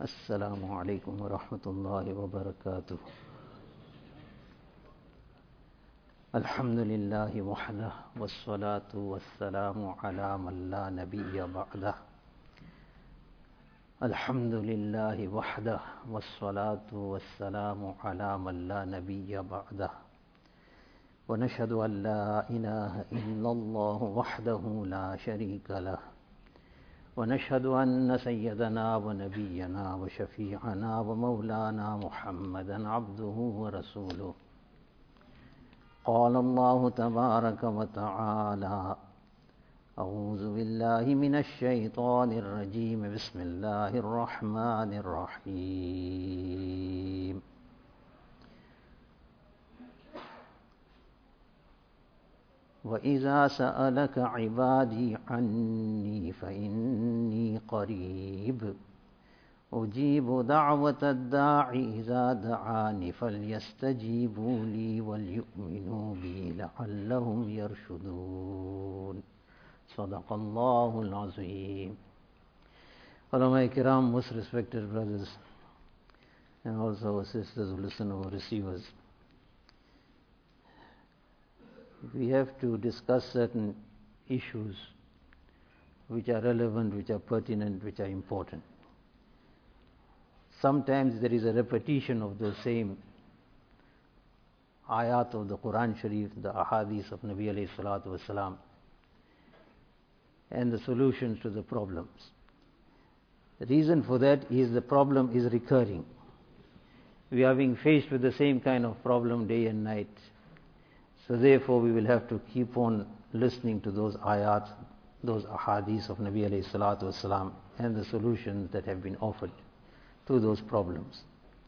السلام عليكم ورحمة الله وبركاته. الحمد لله وحده والصلاة والسلام على من لا نبي بعده. الحمد لله وحده والصلاة والسلام على من لا نبي بعده. ونشهد أن لا إله إلا الله وحده لا شريك له. ونشهد أن سيدنا ونبينا وشفيعنا ومولانا محمدا عبده ورسوله. قال الله تبارك وتعالى: أعوذ بالله من الشيطان الرجيم. بسم الله الرحمن الرحيم. وإذا سألك عبادي عني فإني قريب أجيب دعوة الداع إذا دعاني فليستجيبوا لي وليؤمنوا بي لعلهم يرشدون. صدق الله العظيم. Ulama Kiram, most respected brothers, and also our sisters who listen or receivers, we have to discuss certain issues which are relevant, which are pertinent, which are important. Sometimes there is a repetition of the same ayat of the Quran Sharif, the ahadith of Nabi alayhi salatu wasalam, and the solutions to the problems. The reason for that is the problem is recurring. We are being faced with the same kind of problem day and night. So therefore we will have to keep on listening to those ayat, those ahadith of Nabi alayhi salatu wasalam, and the solutions that have been offered to those problems.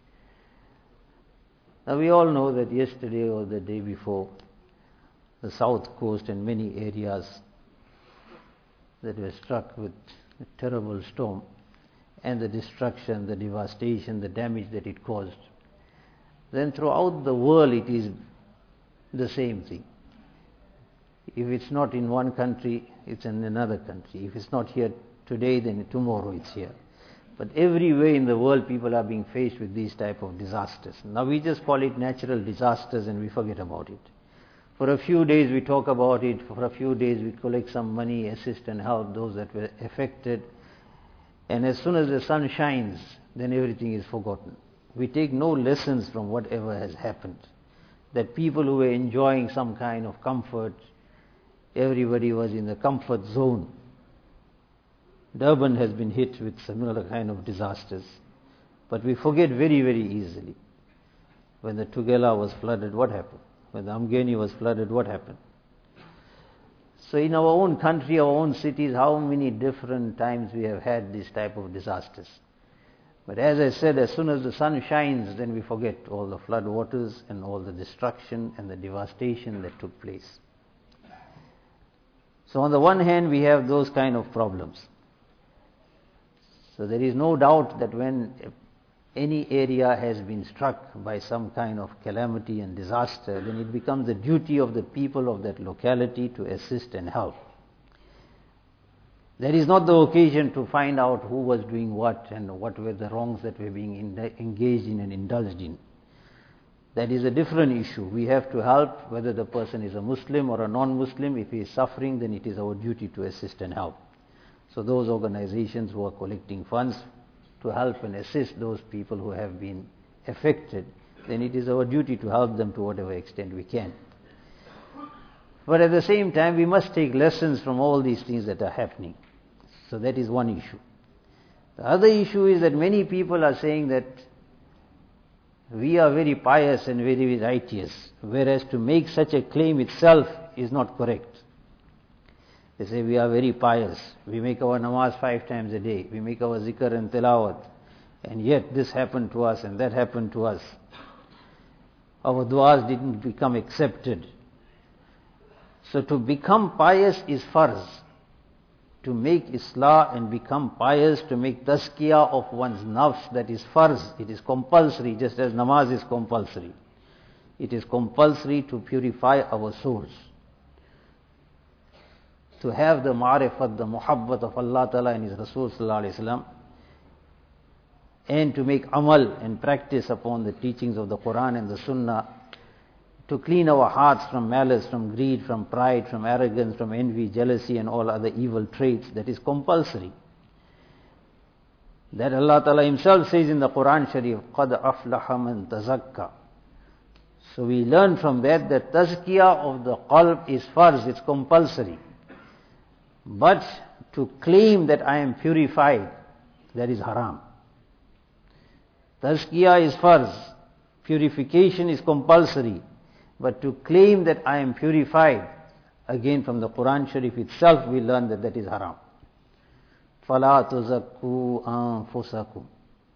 Now we all know that yesterday or the day before, the south coast and many areas that were struck with a terrible storm, and the destruction, the devastation, the damage that it caused. Then throughout the world it is the same thing. If it's not in one country, it's in another country. If it's not here today, then tomorrow it's here. But everywhere in the world people are being faced with these type of disasters. Now we just call it natural disasters and we forget about it. For a few days we talk about it, for a few days we collect some money, assist and help those that were affected. And as soon as the sun shines, then everything is forgotten. We take no lessons from whatever has happened. That people who were enjoying some kind of comfort, everybody was in the comfort zone. Durban has been hit with similar kind of disasters. But we forget very, very easily. When the Tugela was flooded, what happened? When the Amgheni was flooded, what happened? So in our own country, our own cities, how many different times we have had this type of disasters. But as I said, as soon as the sun shines, then we forget all the flood waters and all the destruction and the devastation that took place. So on the one hand, we have those kind of problems. So there is no doubt that when any area has been struck by some kind of calamity and disaster, then it becomes the duty of the people of that locality to assist and help. That is not the occasion to find out who was doing what and what were the wrongs that were being engaged in and indulged in. That is a different issue. We have to help whether the person is a Muslim or a non-Muslim. If he is suffering, then it is our duty to assist and help. So those organizations who are collecting funds to help and assist those people who have been affected, then it is our duty to help them to whatever extent we can. But at the same time, we must take lessons from all these things that are happening. So that is one issue. The other issue is that many people are saying that we are very pious and very righteous, whereas to make such a claim itself is not correct. They say we are very pious. We make our namaz 5 times a day. We make our zikr and tilawat. And yet this happened to us and that happened to us. Our du'as didn't become accepted. So to become pious is farz. To make islah and become pious, to make tazkiyah of one's nafs, that is farz. It is compulsory, just as namaz is compulsory. It is compulsory to purify our souls. To have the ma'rifat, the muhabbat of Allah Ta'ala and His Rasul Sallallahu Alaihi Wasallam and to make amal and practice upon the teachings of the Quran and the Sunnah, to clean our hearts from malice, from greed, from pride, from arrogance, from envy, jealousy and all other evil traits, that is compulsory. That Allah Ta'ala Himself says in the Quran Sharif, قَدْ أَفْلَحَ مَنْ تَزَكَّى. So we learn from that tazkiyah of the qalb is farz, it's compulsory. But to claim that I am purified, that is haram. Tazkiyah is farz, purification is compulsory. But to claim that I am purified, again from the Quran Sharif itself we learn that that is haram. فَلَا تُزَكُّوا أَنفُسَكُمْ.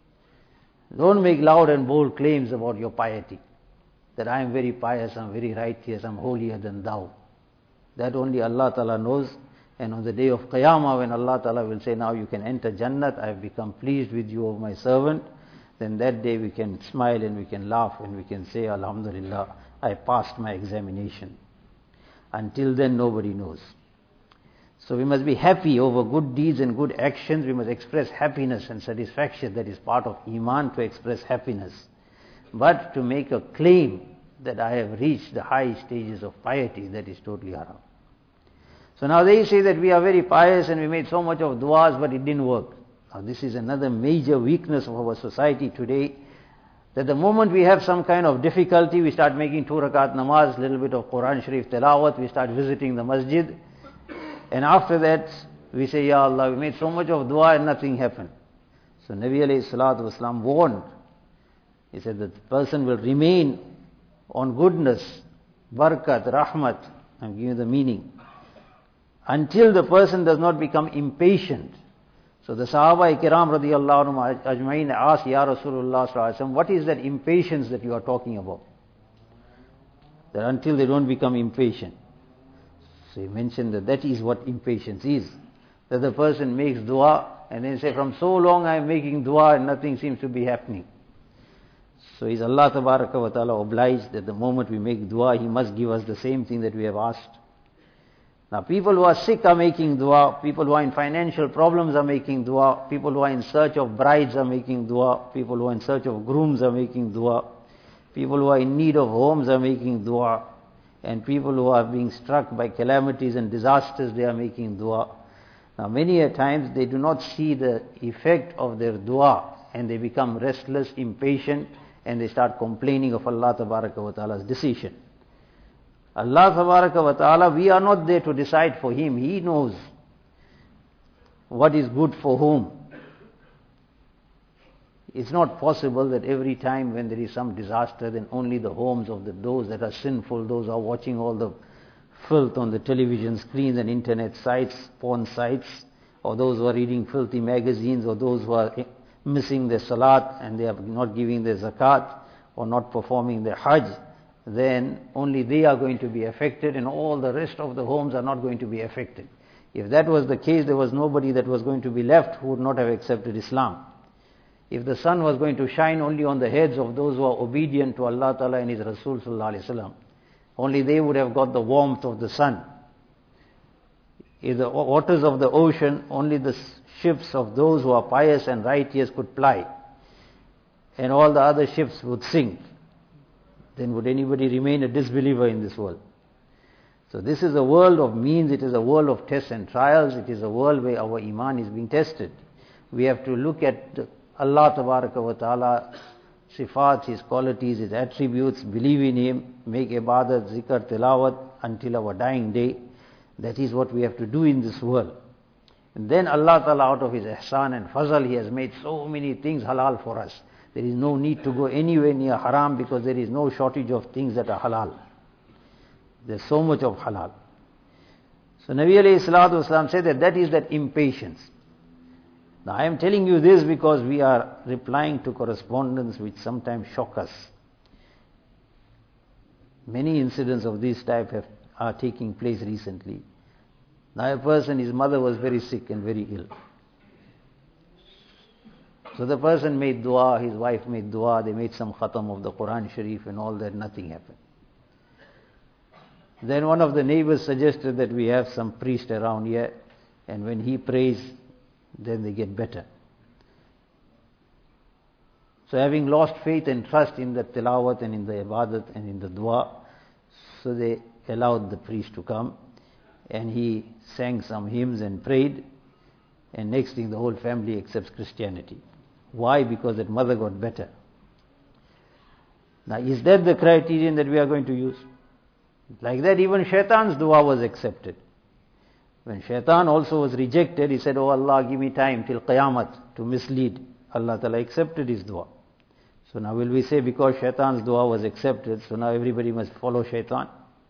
Don't make loud and bold claims about your piety. That I am very pious, I am very righteous, I am holier than thou. That only Allah Ta'ala knows. And on the day of Qiyamah, when Allah Ta'ala will say, now you can enter Jannat, I have become pleased with you, O my servant, then that day we can smile and we can laugh and we can say, Alhamdulillah, I passed my examination. Until then, nobody knows. So we must be happy over good deeds and good actions. We must express happiness and satisfaction. That is part of Iman, to express happiness. But to make a claim that I have reached the high stages of piety, that is totally haram. So now they say that we are very pious and we made so much of du'as, but it didn't work. Now this is another major weakness of our society today, that the moment we have some kind of difficulty, we start making 2 rakat namaz, little bit of Quran Sharif tilawat, we start visiting the masjid, and after that we say, Ya Allah, we made so much of dua and nothing happened. So Nabi alayhi salatu wasalam warned. He said that the person will remain on goodness, barakat, rahmat, I'm giving you the meaning, until the person does not become impatient. So the Sahaba Kiram radiyallahu anhum ajma'in asked, Ya Rasulullah sallallahu alaihi wasallam, what is that impatience that you are talking about? That until they don't become impatient. So he mentioned that that is what impatience is. That the person makes dua and then say, from so long I am making dua and nothing seems to be happening. So is Allah Tabaraka wa Ta'ala obliged that the moment we make dua, He must give us the same thing that we have asked? Now people who are sick are making dua, people who are in financial problems are making dua, people who are in search of brides are making dua, people who are in search of grooms are making dua, people who are in need of homes are making dua, and people who are being struck by calamities and disasters, they are making dua. Now many a times they do not see the effect of their dua and they become restless, impatient, and they start complaining of Allah Tabaraka wa Ta'ala's decision. Allah Tabaraka wa Ta'ala, we are not there to decide for Him. He knows what is good for whom. It's not possible that every time when there is some disaster, then only the homes of those that are sinful, those who are watching all the filth on the television screens and internet sites, porn sites, or those who are reading filthy magazines, or those who are missing their salat and they are not giving their zakat or not performing their hajj, then only they are going to be affected and all the rest of the homes are not going to be affected. If that was the case, there was nobody that was going to be left who would not have accepted Islam. If the sun was going to shine only on the heads of those who are obedient to Allah Ta'ala and His Rasul Sallallahu Alaihi Wasallam, only they would have got the warmth of the sun. In the waters of the ocean, only the ships of those who are pious and righteous could ply, and all the other ships would sink. Then would anybody remain a disbeliever in this world? So this is a world of means, it is a world of tests and trials, it is a world where our iman is being tested. We have to look at Allah Tabaraka wa Ta'ala, sifat, His qualities, His attributes, believe in Him, make ibadat, zikr, tilawat until our dying day. That is what we have to do in this world. And then Allah Ta'ala, out of His ihsan and fazal, He has made so many things halal for us. There is no need to go anywhere near haram because there is no shortage of things that are halal. There's so much of halal. So Nabi alayhi salatu wasalam said that is that impatience. Now I am telling you this because we are replying to correspondence which sometimes shock us. Many incidents of this type are taking place recently. Now a person, his mother was very sick and very ill. So the person made dua, his wife made dua, they made some khatam of the Quran Sharif and all that, nothing happened. Then one of the neighbors suggested that we have some priest around here, and when he prays, then they get better. So having lost faith and trust in the tilawat and in the ibadat and in the dua, so they allowed the priest to come, and he sang some hymns and prayed, and next thing the whole family accepts Christianity. Why? Because that mother got better. Now, is that the criterion that we are going to use? Like that, even Shaitan's dua was accepted. When Shaitan also was rejected, he said, "Oh Allah, give me time till Qiyamah to mislead." Allah Ta'ala accepted his dua. So now will we say because Shaitan's dua was accepted, so now everybody must follow Shaitan?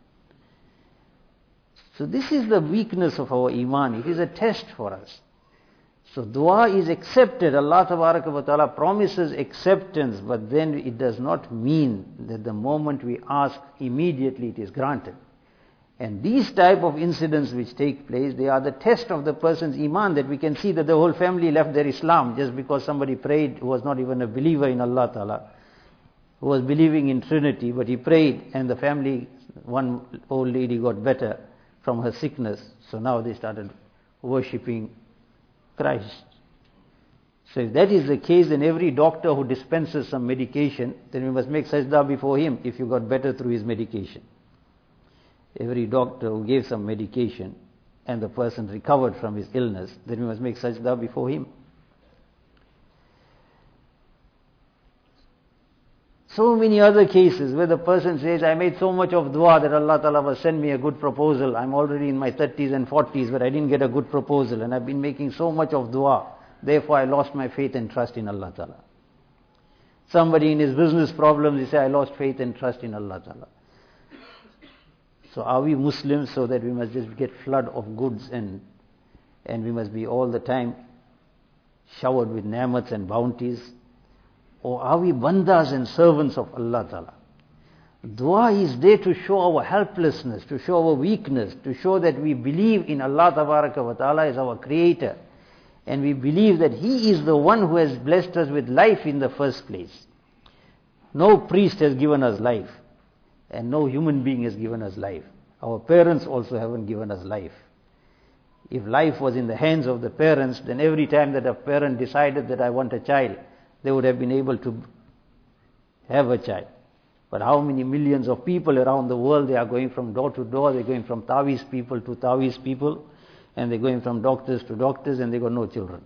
So this is the weakness of our iman. It is a test for us. So dua is accepted. Allah Ta'ala promises acceptance, but then it does not mean that the moment we ask, immediately it is granted. And these type of incidents which take place, they are the test of the person's iman, that we can see that the whole family left their Islam just because somebody prayed who was not even a believer in Allah Ta'ala, who was believing in Trinity, but he prayed and the family, one old lady got better from her sickness, so now they started worshipping Christ. So if that is the case, then every doctor who dispenses some medication, then we must make sajda before him if you got better through his medication. Every doctor who gave some medication and the person recovered from his illness, then we must make sajda before him. So many other cases where the person says, I made so much of dua that Allah Ta'ala will send me a good proposal. I'm already in my 30s and 40s, but I didn't get a good proposal, and I've been making so much of dua. Therefore I lost my faith and trust in Allah Ta'ala. Somebody in his business problems, he says, I lost faith and trust in Allah Ta'ala. So are we Muslims so that we must just get flood of goods and we must be all the time showered with ni'mats and bounties? Or are we bandas and servants of Allah Ta'ala? Dua is there to show our helplessness, to show our weakness, to show that we believe in Allah Ta'ala as our creator. And we believe that He is the one who has blessed us with life in the first place. No priest has given us life. And no human being has given us life. Our parents also haven't given us life. If life was in the hands of the parents, then every time that a parent decided that I want a child, they would have been able to have a child. But how many millions of people around the world, they are going from door to door, they're going from Tawiz people to Tawiz people, and they're going from doctors to doctors, and they got no children.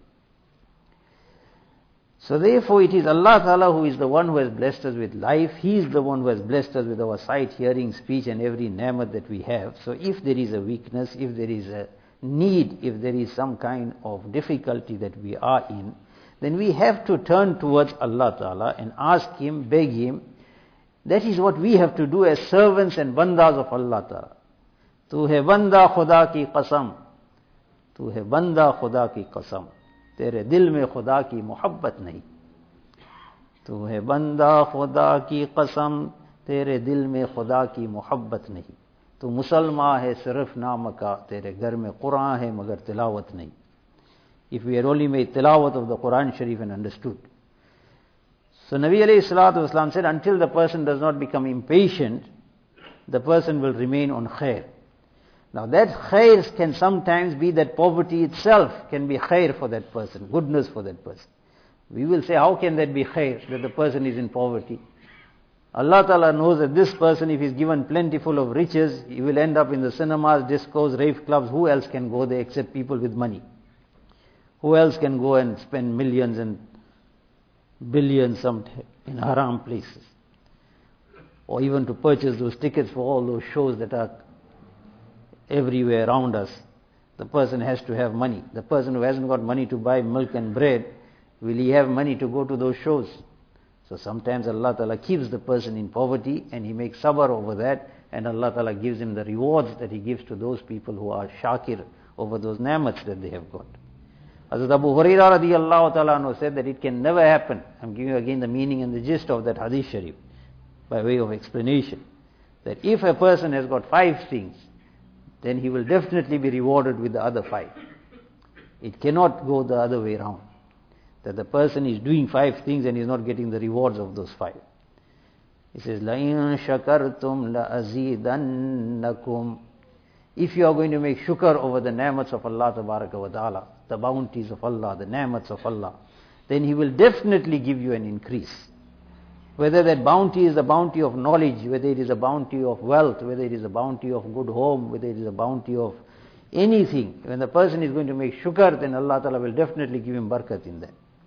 So therefore it is Allah Ta'ala who is the one who has blessed us with life. He is the one who has blessed us with our sight, hearing, speech and every ni'mat that we have. So if there is a weakness, if there is a need, if there is some kind of difficulty that we are in, then we have to turn towards Allah Ta'ala and ask Him, beg Him. That is what we have to do as servants and bandas of Allah Ta'ala. Tu hai banda khuda ki qasam. Tu hai banda khuda ki qasam. तेरे दिल में खुदा की मोहब्बत नहीं. तू है बंदा खुदा की कसम, तेरे दिल में खुदा की मोहब्बत नहीं. तू मुसलमान है सिर्फ नाम का, तेरे घर में कुरान है मगर तिलावत नहीं. If we had only made tilawat of the Quran Sharif and understood. So Nabi alayhi salatu wasalam said, until the person does not become impatient, the person will remain on khair. Now that khair can sometimes be that poverty itself can be khair for that person, goodness for that person. We will say, how can that be khair, that the person is in poverty? Allah Ta'ala knows that this person, if he's given plentiful of riches, he will end up in the cinemas, discos, rave clubs. Who else can go there except people with money? Who else can go and spend millions and billions sometimes in haram places? Or even to purchase those tickets for all those shows that are everywhere around us. The person has to have money. The person who hasn't got money to buy milk and bread, will he have money to go to those shows? So sometimes Allah Ta'ala keeps the person in poverty and He makes sabr over that, and Allah Ta'ala gives him the rewards that He gives to those people who are shakir over those ni'mats that they have got. Hazrat Abu Hurairah radiyallahu ta'ala anhu said that it can never happen. I'm giving you again the meaning and the gist of that hadith sharif by way of explanation. That if a person has got 5 things, then he will definitely be rewarded with the other 5. It cannot go the other way around. That the person is doing 5 things and is not getting the rewards of those 5. He says, لَإِن شَكَرْتُمْ لَأَزِيدَنَّكُمْ. If you are going to make shukr over the ni'mats of Allah Tabaraka wa Ta'ala, the bounties of Allah, the ni'mats of Allah, then He will definitely give you an increase. Whether that bounty is the bounty of knowledge, whether it is a bounty of wealth, whether it is a bounty of good home, whether it is a bounty of anything, when the person is going to make shukr, then Allah Ta'ala will definitely give him barakat in that.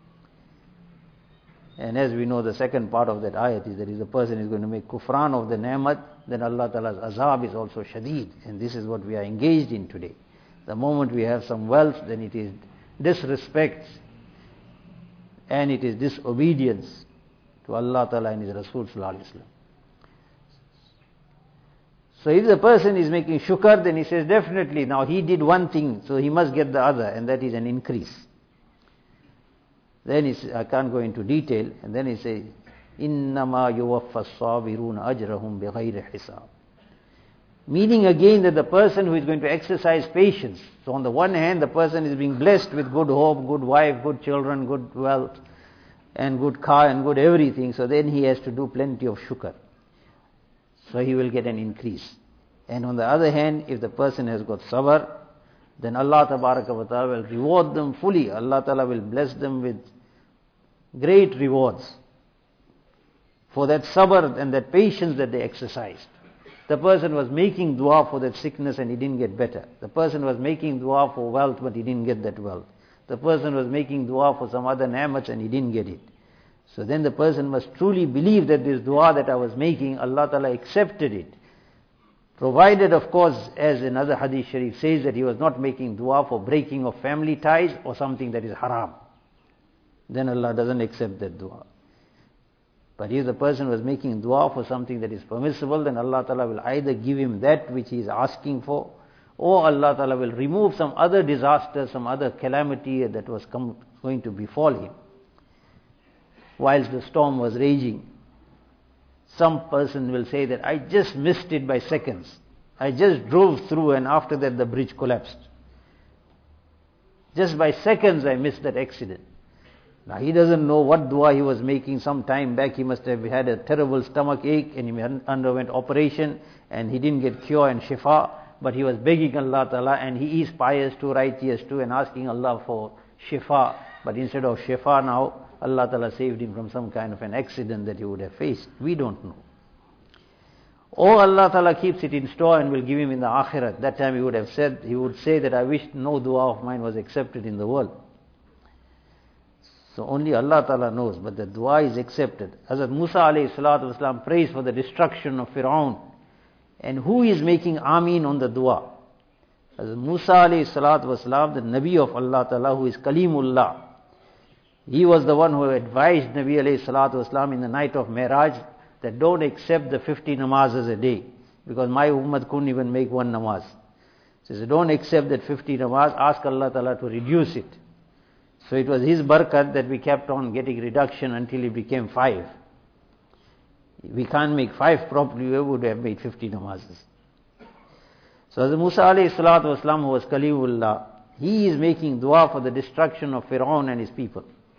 And as we know, the second part of that ayat is that if the person is going to make kufran of the ni'mat, then Allah Ta'ala's azab is also shadeed. And this is what we are engaged in today. The moment we have some wealth, then it is disrespect and it is disobedience to Allah Ta'ala and His Rasul Sallallahu Alaihi Wasallam. So if the person is making shukr, then he says definitely, now he did one thing, so he must get the other, and that is an increase. Then he says, I can't go into detail, and then he says, إِنَّمَا يُوَفَّ الصَّابِرُونَ أَجْرَهُمْ بِغَيْرِ حِسَابٍ. Meaning again that the person who is going to exercise patience, so on the one hand the person is being blessed with good home, good wife, good children, good wealth, and good car and good everything, so then he has to do plenty of shukr. So he will get an increase. And on the other hand, if the person has got sabr, then Allah Tabaraka wa Ta'ala will reward them fully. Allah Ta'ala will bless them with great rewards for that sabr and that patience that they exercised. The person was making dua for that sickness and he didn't get better. The person was making dua for wealth but he didn't get that wealth. The person was making dua for some other ni'mats and he didn't get it. So then the person must truly believe that this dua that I was making, Allah Ta'ala accepted it. Provided, of course, as another hadith sharif says, that he was not making dua for breaking of family ties or something that is haram. Then Allah doesn't accept that dua. But if the person was making dua for something that is permissible, then Allah Ta'ala will either give him that which he is asking for, or Allah Ta'ala will remove some other disaster, some other calamity that was going to befall him. Whilst the storm was raging, some person will say that I just missed it by seconds. I just drove through and after that the bridge collapsed. Just by seconds I missed that accident. Now he doesn't know what dua he was making some time back. He must have had a terrible stomach ache and he underwent operation and he didn't get cure and shifa. But he was begging Allah Ta'ala and he is pious too, righteous too, and asking Allah for shifa. But instead of shifa now, Allah Ta'ala saved him from some kind of an accident that he would have faced. We don't know. Or Allah Ta'ala keeps it in store and will give him in the akhirat. That time he would say that I wish no dua of mine was accepted in the world. So only Allah Ta'ala knows, but the dua is accepted. Hazrat Musa alayhi salatu wasalam prays for the destruction of Fir'aun. And who is making Ameen on the dua? Hazrat Musa alayhi salatu wasalam, the Nabi of Allah Ta'ala, who is Kalimullah. He was the one who advised Nabi alayhi salatu wasalam in the night of Mi'raj that don't accept the 50 namazes a day, because my ummah couldn't even make one namaz. So he said, don't accept that 50 namaz, ask Allah Ta'ala to reduce it. So it was his barakat that we kept on getting reduction until it became 5. We can't make 5 properly, we would have made 50 namazes. So Hazrat Musa alayhi salatu wasalam, who was Kalimullah, he is making dua for the destruction of Fir'aun and his people.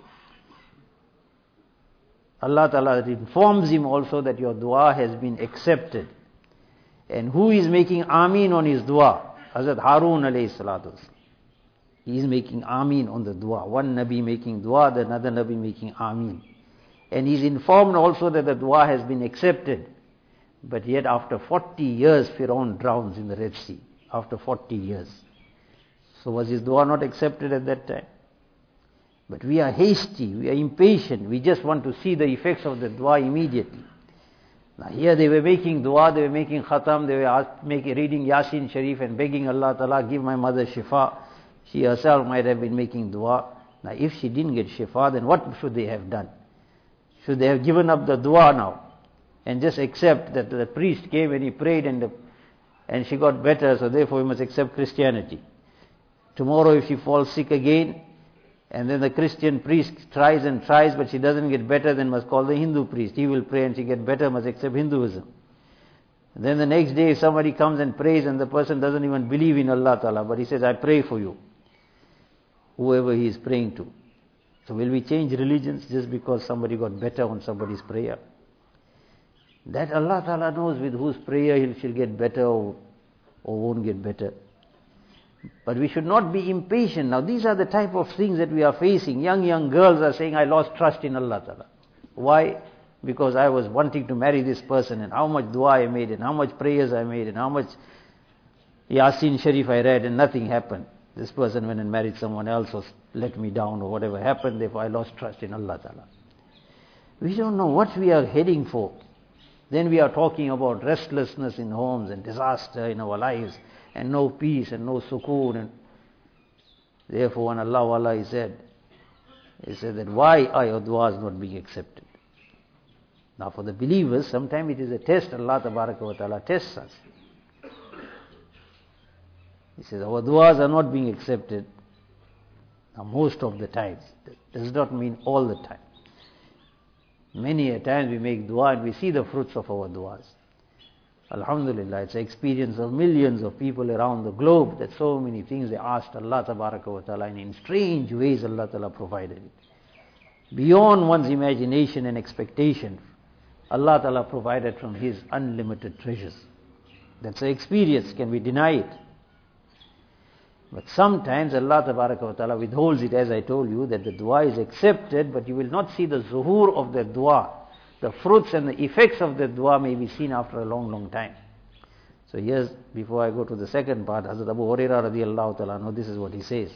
Allah Ta'ala informs him also that your dua has been accepted. And who is making Ameen on his dua? Hazrat Harun alayhi salatu wasalam. He is making Ameen on the dua. One Nabi making dua, the another Nabi making Ameen. And he is informed also that the dua has been accepted. But yet after 40 years, Fir'aun drowns in the Red Sea. After 40 years. So was his dua not accepted at that time? But we are hasty, we are impatient, we just want to see the effects of the dua immediately. Now here they were making dua, they were making khatam, they were reading Yasin Sharif and begging Allah Ta'ala, give my mother shifa. She herself might have been making dua. Now if she didn't get shifa, then what should they have done? Should they have given up the dua now and just accept that the priest came and he prayed and she got better, so therefore we must accept Christianity. Tomorrow if she falls sick again, and then the Christian priest tries and tries, but she doesn't get better, then must call the Hindu priest. He will pray and she get better, must accept Hinduism. And then the next day somebody comes and prays and the person doesn't even believe in Allah Ta'ala, but he says, I pray for you. Whoever he is praying to. So will we change religions just because somebody got better on somebody's prayer? That Allah Ta'ala knows with whose prayer she'll get better or won't get better. But we should not be impatient. Now these are the type of things that we are facing. Young girls are saying, I lost trust in Allah Ta'ala. Why? Because I was wanting to marry this person, and how much dua I made, and how much prayers I made, and how much Yasin Sharif I read, and nothing happened. This person went and married someone else, or let me down, or whatever happened, therefore I lost trust in Allah Ta'ala. We don't know what we are heading for. Then we are talking about restlessness in homes and disaster in our lives, and no peace and no sukoon. And therefore, when Allah said that why are your du'as not being accepted? Now for the believers, sometimes it is a test. Allah Tabaraka wa Ta'ala tests us. He says our du'as are not being accepted. Now most of the times. That does not mean all the time. Many a times we make dua and we see the fruits of our du'as. Alhamdulillah, it's an experience of millions of people around the globe that so many things they asked Allah Tabaraka wa Ta'ala, and in strange ways Allah Ta'ala provided it. Beyond one's imagination and expectation, Allah Ta'ala provided from His unlimited treasures. That's an experience, can we deny it? But sometimes Allah Tabaraka wa Ta'ala withholds it, as I told you, that the dua is accepted, but you will not see the zuhur of the dua. The fruits and the effects of the dua may be seen after a long time. So here's, before I go to the second part, Hazrat Abu Hurairah radiallahu ta'ala, this is what he says.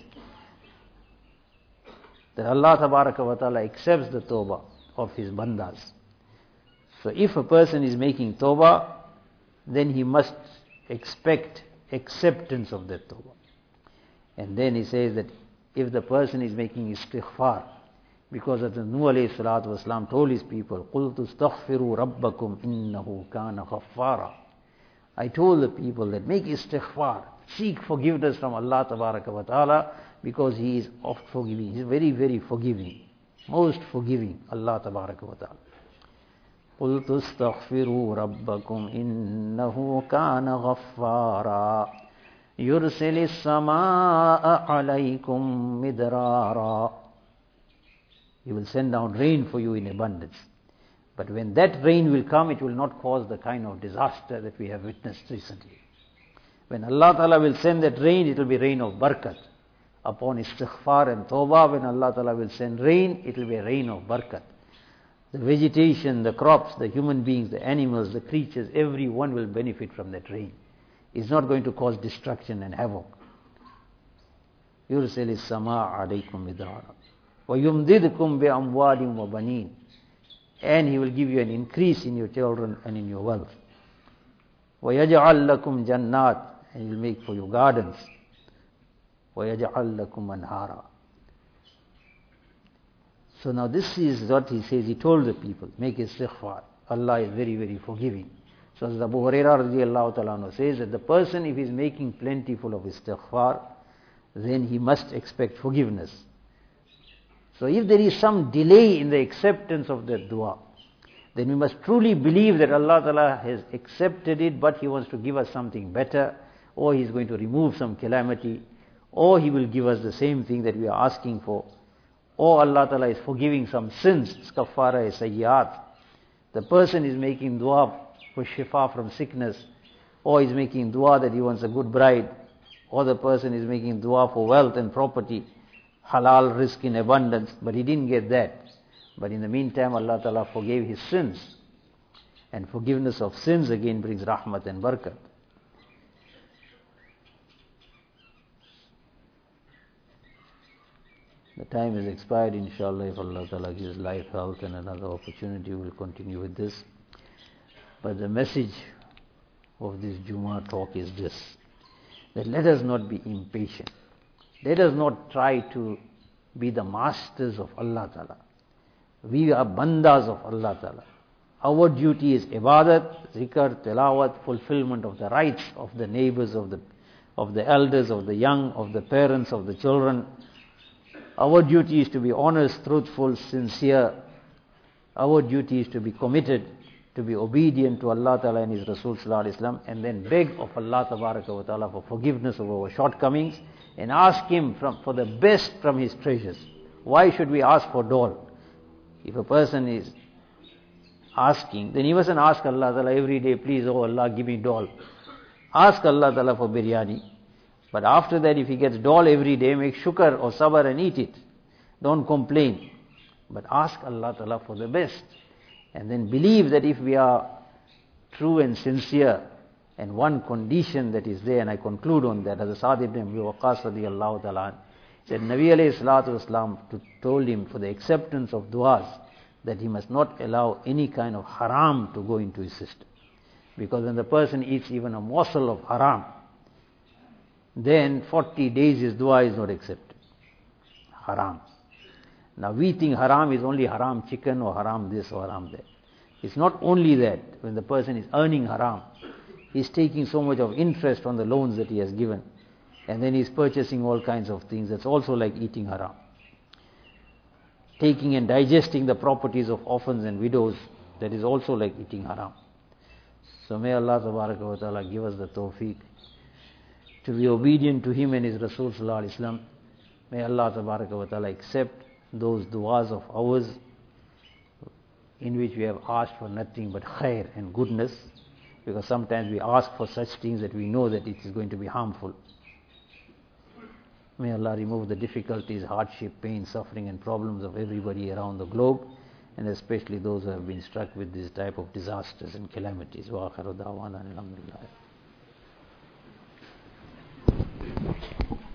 That Allah Tabaraka wa Ta'ala accepts the tawbah of His bandas. So if a person is making tawbah, then he must expect acceptance of that tawbah. And then he says that if the person is making istighfar, because as Nuh alayhi salatu wasalam told his people, قُلْتُ اسْتَغْفِرُوا رَبَّكُمْ إِنَّهُ كَانَ غَفَّارًا. I told the people that make istighfar, seek forgiveness from Allah Tabaraka wa Ta'ala, because He is oft forgiving. He is very, very forgiving, most forgiving, Allah Tabaraka wa Ta'ala. قُلْتُ اسْتَغْفِرُوا رَبَّكُمْ إِنَّهُ كَانَ غَفَّارًا يُرْسِلِ السَّمَاءَ عَلَيْكُمْ مِدْرَارًا. He will send down rain for you in abundance. But when that rain will come, it will not cause the kind of disaster that we have witnessed recently. When Allah Ta'ala will send that rain, it will be rain of barakat. Upon istighfar and tawbah, when Allah Ta'ala will send rain, it will be a rain of barakat. The vegetation, the crops, the human beings, the animals, the creatures, everyone will benefit from that rain. It's not going to cause destruction and havoc. يُرْسِلِ السَّمَاءَ عَلَيْكُمْ مِدْرَارًا وَيُمْدِدْكُمْ بِأَمْوَالٍ وَبَنِينَ. And He will give you an increase in your children and in your wealth. وَيَجْعَلْ لَكُمْ جَنَّاتٍ. And He will make for you gardens. وَيَجْعَلْ لَكُمْ أَنْهَارًا. So now this is what He says. He told the people, make istighfar. Allah is very, very forgiving. So as Abu Hurairah radiallahu ta'ala says that the person, if he is making plentiful of istighfar, then he must expect forgiveness. So if there is some delay in the acceptance of that dua, then we must truly believe that Allah Ta'ala has accepted it, but He wants to give us something better, or He is going to remove some calamity, or He will give us the same thing that we are asking for, or Allah Ta'ala is forgiving some sins, kaffara sayyat. The person is making dua for shifa from sickness, or is making dua that he wants a good bride, or the person is making dua for wealth and property, halal rizq in abundance, but he didn't get that. But in the meantime, Allah Ta'ala forgave his sins. And forgiveness of sins again brings rahmat and barakat. The time has expired, inshallah. If Allah Ta'ala gives life, health and another opportunity, we will continue with this. But the message of this Jummah talk is this, that let us not be impatient. Let us not try to be the masters of Allah Ta'ala. We are bandas of Allah Ta'ala. Our duty is ibadat, zikr, tilawat, fulfillment of the rights of the neighbors, of the elders, of the young, of the parents, of the children. Our duty is to be honest, truthful, sincere. Our duty is to be committed, to be obedient to Allah Ta'ala and His Rasul Sallallahu Alaihi Wasallam, and then beg of Allah Wa Ta'ala for forgiveness of our shortcomings, and ask Him for the best from His treasures. Why should we ask for dole? If a person is asking, then he mustn't ask Allah Ta'ala every day, please, oh Allah, give me dole. Ask Allah Ta'ala for biryani. But after that, if he gets dal every day, make shukr or sabr and eat it. Don't complain. But ask Allah Ta'ala for the best. And then believe that if we are true and sincere, and one condition that is there, and I conclude on that, as a Sa'd ibn Abi Waqqas radiyallahu ta'ala said, Nabi alayhi salatu wasalam told him for the acceptance of du'as, that he must not allow any kind of haram to go into his system. Because when the person eats even a morsel of haram, then 40 days his dua is not accepted. Haram. Now we think haram is only haram chicken or haram this or haram that. It's not only that. When the person is earning haram, he's taking so much of interest on the loans that he has given, and then he's purchasing all kinds of things. That's also like eating haram. Taking and digesting the properties of orphans and widows, that is also like eating haram. So may Allah Tabaraka wa Ta'ala give us the tawfiq to be obedient to Him and His Rasul Sallallahu Alaihi Wasallam. May Allah Tabaraka wa Ta'ala accept those du'as of ours in which we have asked for nothing but khair and goodness, because sometimes we ask for such things that we know that it is going to be harmful. May Allah remove the difficulties, hardship, pain, suffering and problems of everybody around the globe, and especially those who have been struck with this type of disasters and calamities. Wa akhiru da'wana alhamdulillah.